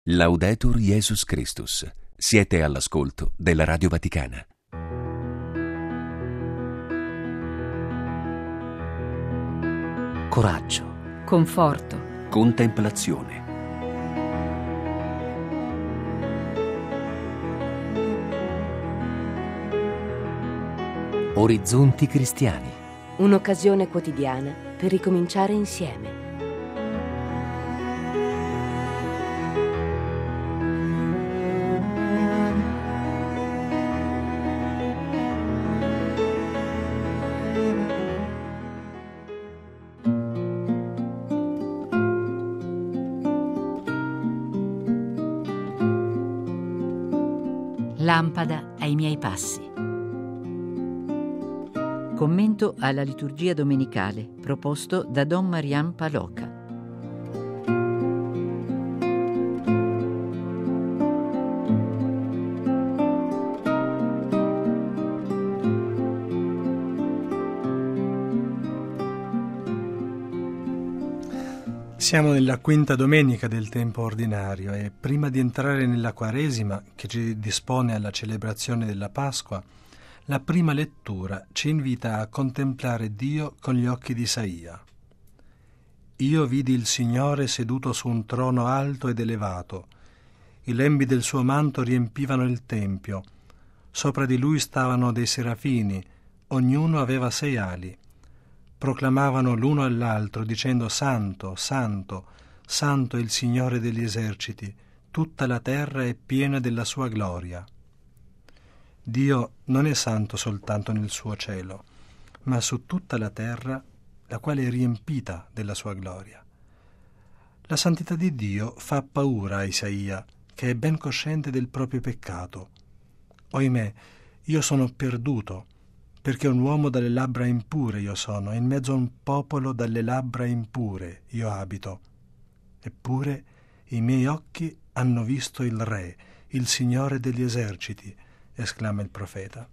Laudetur Jesus Christus. Siete all'ascolto della Radio Vaticana. Coraggio, conforto, contemplazione. Orizzonti cristiani. un'occasione quotidiana per ricominciare insieme. Lampada ai miei passi. Commento alla liturgia domenicale proposto da Don Marian Paloca. Siamo nella quinta domenica del tempo ordinario e prima di entrare nella Quaresima, che ci dispone alla celebrazione della Pasqua, la prima lettura ci invita a contemplare Dio con gli occhi di Isaia. Io vidi il Signore seduto su un trono alto ed elevato. I lembi del suo manto riempivano il tempio. Sopra di lui stavano dei serafini, ognuno aveva 6 ali. Proclamavano l'uno all'altro dicendo: Santo, Santo, Santo è il Signore degli eserciti, tutta la terra è piena della sua gloria. Dio non è santo soltanto nel suo cielo, ma su tutta la terra, la quale è riempita della sua gloria. La santità di Dio fa paura a Isaia, che è ben cosciente del proprio peccato. Oimè, io sono perduto, perché un uomo dalle labbra impure io sono, in mezzo a un popolo dalle labbra impure io abito. Eppure i miei occhi hanno visto il Re, il Signore degli eserciti, esclama il profeta.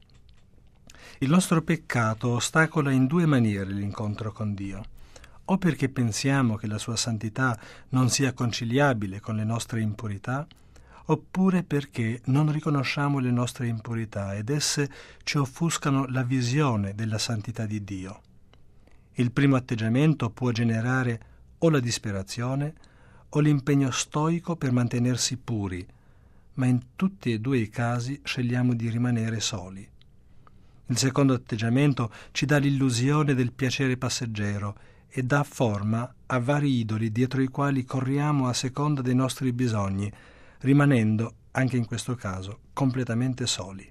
Il nostro peccato ostacola in 2 maniere l'incontro con Dio, o perché pensiamo che la sua santità non sia conciliabile con le nostre impurità, oppure perché non riconosciamo le nostre impurità ed esse ci offuscano la visione della santità di Dio. Il primo atteggiamento può generare o la disperazione o l'impegno stoico per mantenersi puri, ma in tutti e 2 i casi scegliamo di rimanere soli. Il secondo atteggiamento ci dà l'illusione del piacere passeggero e dà forma a vari idoli dietro i quali corriamo a seconda dei nostri bisogni, rimanendo, anche in questo caso, completamente soli.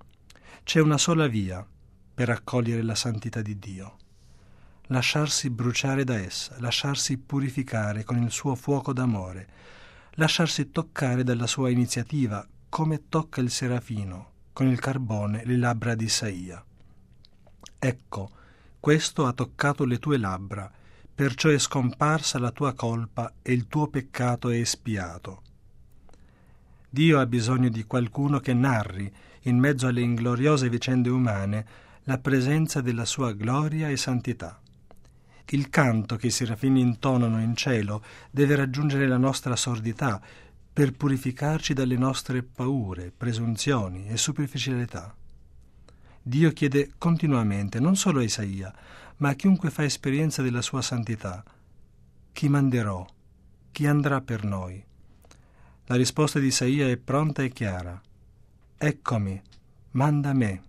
C'è una sola via per accogliere la santità di Dio: lasciarsi bruciare da essa, lasciarsi purificare con il suo fuoco d'amore, lasciarsi toccare dalla sua iniziativa, come tocca il serafino con il carbone le labbra di Isaia. Ecco, questo ha toccato le tue labbra, perciò è scomparsa la tua colpa e il tuo peccato è espiato. Dio ha bisogno di qualcuno che narri, in mezzo alle ingloriose vicende umane, la presenza della sua gloria e santità. Il canto che i serafini intonano in cielo deve raggiungere la nostra sordità per purificarci dalle nostre paure, presunzioni e superficialità. Dio chiede continuamente, non solo a Isaia, ma a chiunque fa esperienza della sua santità: chi manderò? Chi andrà per noi? La risposta di Isaia è pronta e chiara: eccomi, manda me.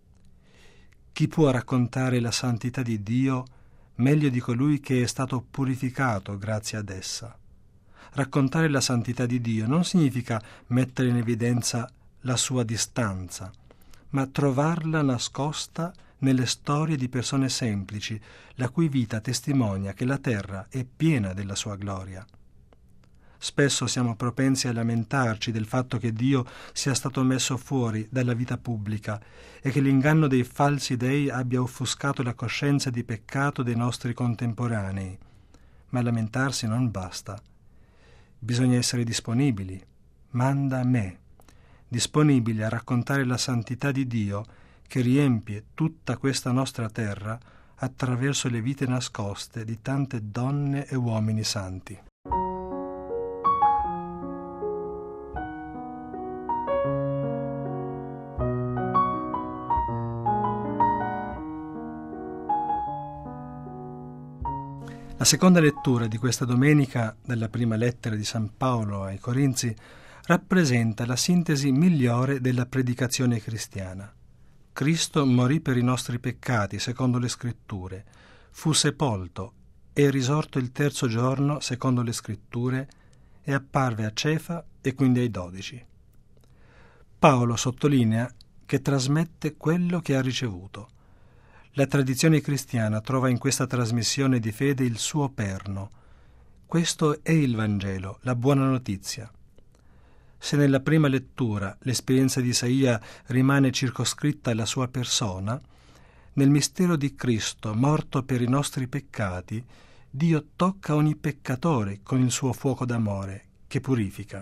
Chi può raccontare la santità di Dio meglio di colui che è stato purificato grazie ad essa? Raccontare la santità di Dio non significa mettere in evidenza la sua distanza, ma trovarla nascosta nelle storie di persone semplici, la cui vita testimonia che la terra è piena della sua gloria. Spesso siamo propensi a lamentarci del fatto che Dio sia stato messo fuori dalla vita pubblica e che l'inganno dei falsi dei abbia offuscato la coscienza di peccato dei nostri contemporanei. Ma lamentarsi non basta. Bisogna essere disponibili. Manda me. Disponibili a raccontare la santità di Dio che riempie tutta questa nostra terra attraverso le vite nascoste di tante donne e uomini santi. La seconda lettura di questa domenica della prima lettera di San Paolo ai Corinzi rappresenta la sintesi migliore della predicazione cristiana. Cristo morì per i nostri peccati, secondo le Scritture, fu sepolto e risorto il terzo giorno, secondo le Scritture, e apparve a Cefa e quindi ai 12. Paolo sottolinea che trasmette quello che ha ricevuto. La tradizione cristiana trova in questa trasmissione di fede il suo perno. Questo è il Vangelo, la buona notizia. Se nella prima lettura l'esperienza di Isaia rimane circoscritta alla sua persona, nel mistero di Cristo, morto per i nostri peccati, Dio tocca ogni peccatore con il suo fuoco d'amore, che purifica.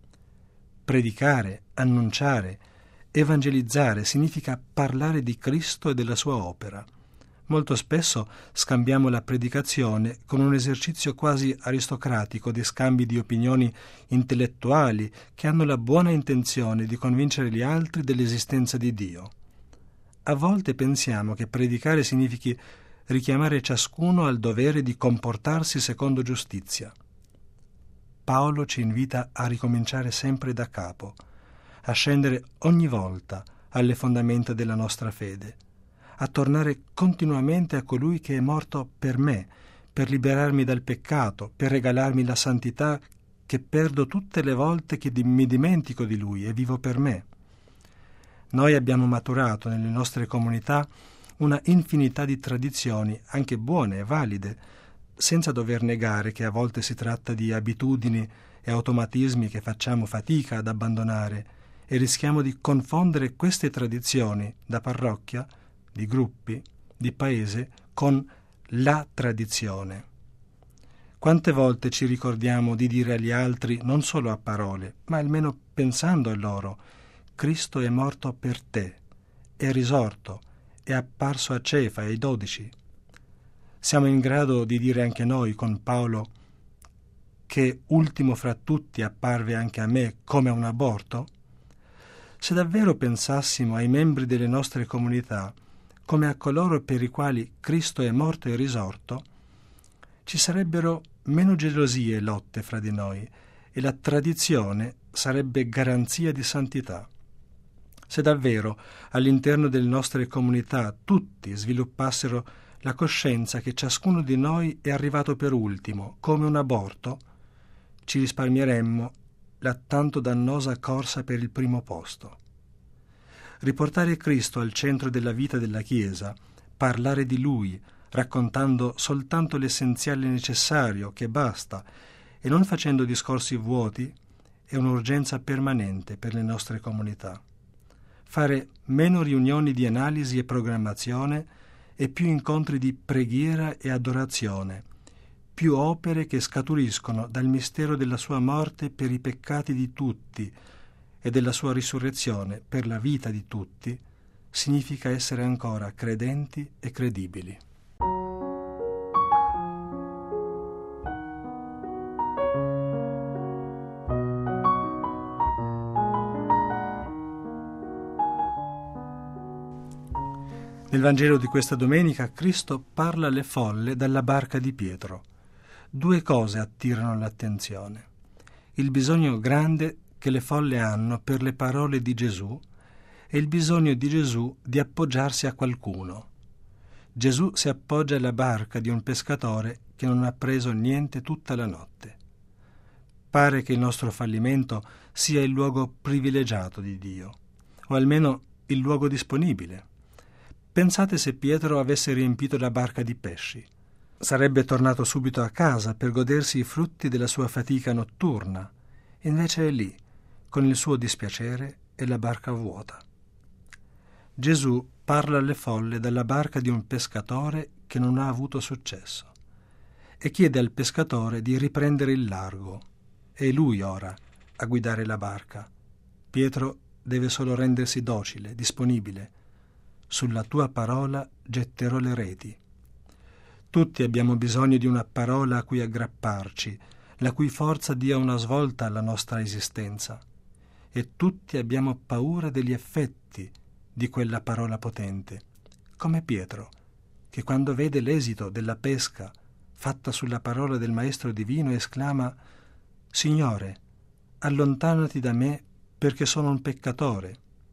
Predicare, annunciare, evangelizzare significa parlare di Cristo e della sua opera. Molto spesso scambiamo la predicazione con un esercizio quasi aristocratico di scambi di opinioni intellettuali che hanno la buona intenzione di convincere gli altri dell'esistenza di Dio. A volte pensiamo che predicare significhi richiamare ciascuno al dovere di comportarsi secondo giustizia. Paolo ci invita a ricominciare sempre da capo, a scendere ogni volta alle fondamenta della nostra fede, a tornare continuamente a colui che è morto per me, per liberarmi dal peccato, per regalarmi la santità che perdo tutte le volte che mi dimentico di lui e vivo per me. Noi abbiamo maturato nelle nostre comunità una infinità di tradizioni, anche buone e valide, senza dover negare che a volte si tratta di abitudini e automatismi che facciamo fatica ad abbandonare e rischiamo di confondere queste tradizioni da parrocchia, di gruppi, di paese, con la tradizione. Quante volte ci ricordiamo di dire agli altri, non solo a parole, ma almeno pensando a loro: Cristo è morto per te, è risorto, è apparso a Cefa e ai 12. Siamo in grado di dire anche noi con Paolo che ultimo fra tutti apparve anche a me come un aborto? Se davvero pensassimo ai membri delle nostre comunità come a coloro per i quali Cristo è morto e risorto, ci sarebbero meno gelosie e lotte fra di noi e la tradizione sarebbe garanzia di santità. Se davvero all'interno delle nostre comunità tutti sviluppassero la coscienza che ciascuno di noi è arrivato per ultimo, come un aborto, ci risparmieremmo la tanto dannosa corsa per il primo posto. Riportare Cristo al centro della vita della Chiesa, parlare di Lui, raccontando soltanto l'essenziale necessario, che basta, e non facendo discorsi vuoti, è un'urgenza permanente per le nostre comunità. Fare meno riunioni di analisi e programmazione e più incontri di preghiera e adorazione, più opere che scaturiscono dal mistero della sua morte per i peccati di tutti e della sua risurrezione per la vita di tutti, significa essere ancora credenti e credibili. Nel Vangelo di questa domenica Cristo parla alle folle dalla barca di Pietro. Due cose attirano l'attenzione: il bisogno grande che le folle hanno per le parole di Gesù e il bisogno di Gesù di appoggiarsi a qualcuno. Gesù si appoggia alla barca di un pescatore che non ha preso niente tutta la notte. Pare che il nostro fallimento sia il luogo privilegiato di Dio, o almeno il luogo disponibile. Pensate se Pietro avesse riempito la barca di pesci. Sarebbe tornato subito a casa per godersi i frutti della sua fatica notturna. Invece è lì, con il suo dispiacere e la barca vuota. Gesù parla alle folle dalla barca di un pescatore che non ha avuto successo e chiede al pescatore di riprendere il largo. È lui ora a guidare la barca. Pietro deve solo rendersi docile, disponibile. Sulla tua parola getterò le reti. Tutti abbiamo bisogno di una parola a cui aggrapparci, la cui forza dia una svolta alla nostra esistenza. E tutti abbiamo paura degli effetti di quella parola potente, come Pietro, che quando vede l'esito della pesca fatta sulla parola del Maestro Divino, esclama: «Signore, allontanati da me perché sono un peccatore».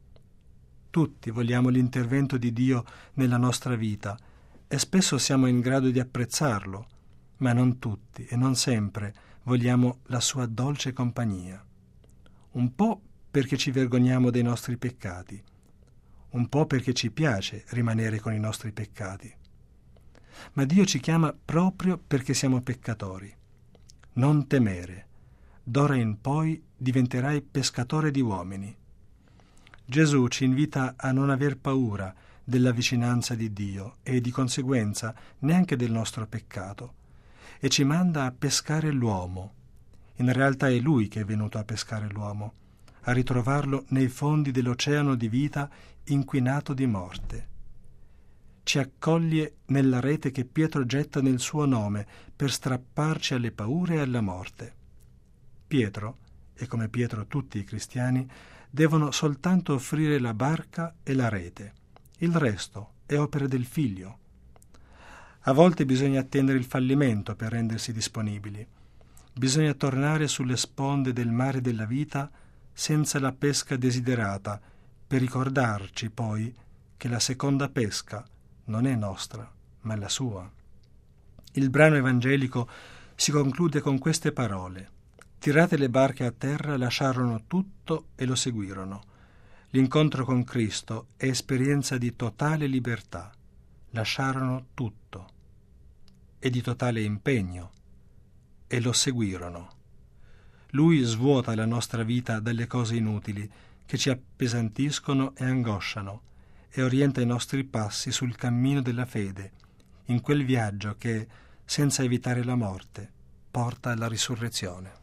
Tutti vogliamo l'intervento di Dio nella nostra vita e spesso siamo in grado di apprezzarlo, ma non tutti e non sempre vogliamo la sua dolce compagnia. Un po' perché ci vergogniamo dei nostri peccati, un po' perché ci piace rimanere con i nostri peccati. Ma Dio ci chiama proprio perché siamo peccatori. Non temere, d'ora in poi diventerai pescatore di uomini. Gesù ci invita a non aver paura della vicinanza di Dio e di conseguenza neanche del nostro peccato, e ci manda a pescare l'uomo. In realtà è Lui che è venuto a pescare l'uomo, a ritrovarlo nei fondi dell'oceano di vita inquinato di morte. Ci accoglie nella rete che Pietro getta nel suo nome per strapparci alle paure e alla morte. Pietro, e come Pietro tutti i cristiani, devono soltanto offrire la barca e la rete. Il resto è opera del Figlio. A volte bisogna attendere il fallimento per rendersi disponibili. Bisogna tornare sulle sponde del mare della vita senza la pesca desiderata, per ricordarci poi che la seconda pesca non è nostra, ma è la sua. Il brano evangelico si conclude con queste parole: «Tirate le barche a terra, lasciarono tutto e lo seguirono». L'incontro con Cristo è esperienza di totale libertà. Lasciarono tutto e di totale impegno e lo seguirono. Lui svuota la nostra vita dalle cose inutili che ci appesantiscono e angosciano e orienta i nostri passi sul cammino della fede, in quel viaggio che, senza evitare la morte, porta alla risurrezione.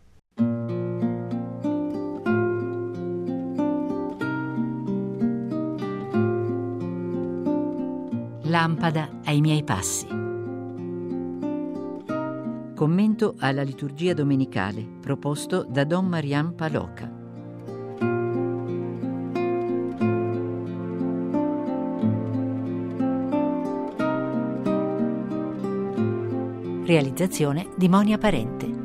Lampada ai miei passi. Commento alla liturgia domenicale proposto da Don Marian Paloca. Realizzazione di Monia Parente.